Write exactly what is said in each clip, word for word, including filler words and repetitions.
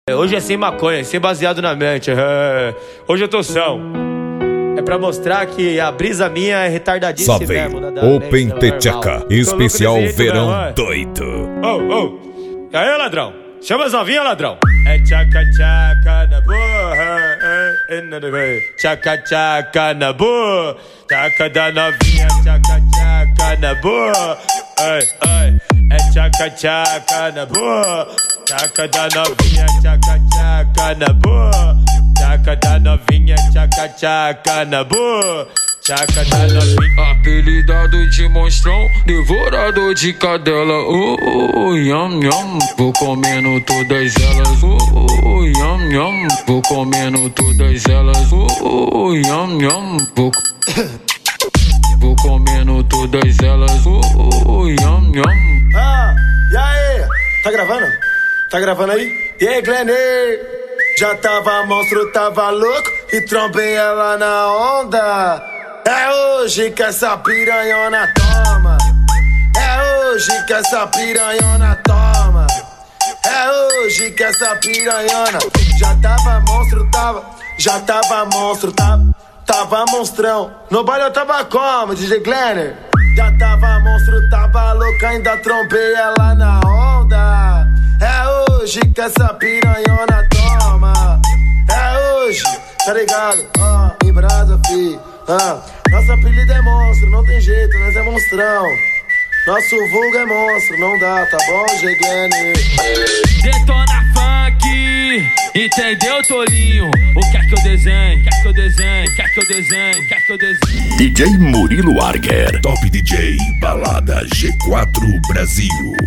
Hoje é sem maconha, sem baseado na mente. É. Hoje eu tô são. É pra mostrar que a brisa minha é retardadíssima mesmo. Open Techeca, especial verão mesmo, doido. Ô, ô. E aí, ladrão? Chama as novinhas, ladrão. É tchaca tchaca na boa. Tchaca tchaca na boa. Tchaca da novinha, tchaca tchaca na boa. Ai, ai. É tchaca tchaca na boa. Tchaca da novinha, tchaca tchaca na boa. Tchaca da novinha, tchaca tchaca na boa. Tchaca da novinha. Apelidado de monstrão, devorador de cadela. Oh, oh, oh, yam, yam. Vou comendo todas elas. Oh, oh, yam, yam. Vou comendo todas elas. Oh, oh, yam, yam. Vou... Vou comendo todas elas. Oh, oh, yam, yam. Ah, e aí? Tá gravando? Tá gravando aí? E aí, Glenny? Já tava monstro, tava louco e trombei ela na onda. É hoje que essa piranhona toma. É hoje que essa piranhona toma. É hoje que essa piranhona. Já tava monstro, tava. Já tava monstro, tava. Tava monstrão. No baile eu tava como, D J Glenner? Já tava monstro, tava louco, ainda trombei ela na onda. É hoje que essa piranhona toma. É hoje, tá ligado? Ah, em brasa, fi. Ah, nosso apelido é monstro, não tem jeito, nós é monstrão. Nosso vulgo é monstro, não dá, tá bom, G Glenn? Detona funk, entendeu, Tolinho? O que é que eu desenho? Quer que eu desenho? Quer que eu desenho? Quer que eu desenho? D J Murilo Arger, Top D J, Balada G quatro Brasil.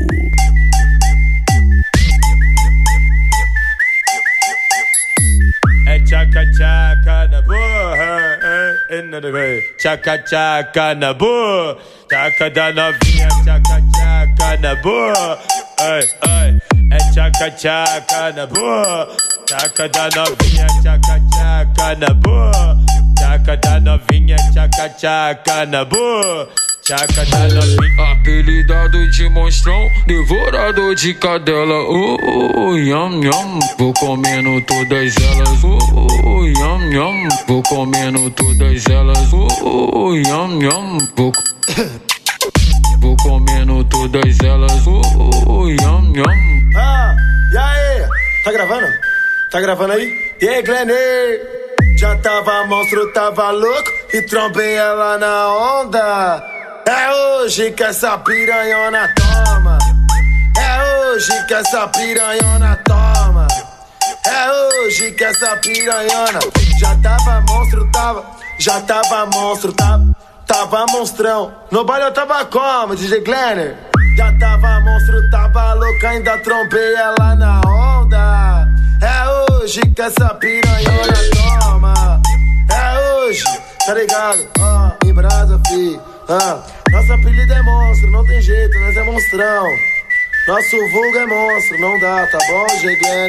É tchaca tchaca na boa. Tchaca tchaca na boa. Tchaca da novinha, tchaca tchaca na boa. Ai, ai. É tchaca tchaca na boa. Tchaca da novinha, tchaca tchaca na boa. Tchaca da novinha, tchaca tchaca na boa. Tchaca da novinha. Apelidado de monstrão, devorador de cadela. Oh, oh, oh, yam, yam. Vou comendo todas elas. Oh, oh, oh, yam, yam. Vou comendo todas elas. Oh, oh, oh, yam, yam. Vou... Vou comendo todas elas. Oh, oh, oh, yam, yam. Ah, e aí? Tá gravando? Tá gravando aí? E aí, Glenny? Já tava monstro, tava louco e trombei ela na onda. É hoje que essa piranhona toma. É hoje que essa piranhona toma. É hoje que essa piranhona. Já tava monstro, tava. Já tava monstro, tava. Tava monstrão. No baile eu tava como, D J Glenner? Já tava monstro, tava louco, ainda trombei ela na onda. É hoje que essa piranhona toma. É hoje, tá ligado? Ah, em brasa, fi. Ah, nosso apelido é monstro, não tem jeito, nós é monstrão. Nosso vulgo é monstro, não dá, tá bom, G Glenn?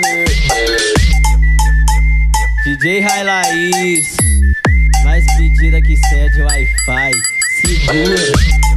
D J Railaís, mais pedida que cede Wi-Fi, segura.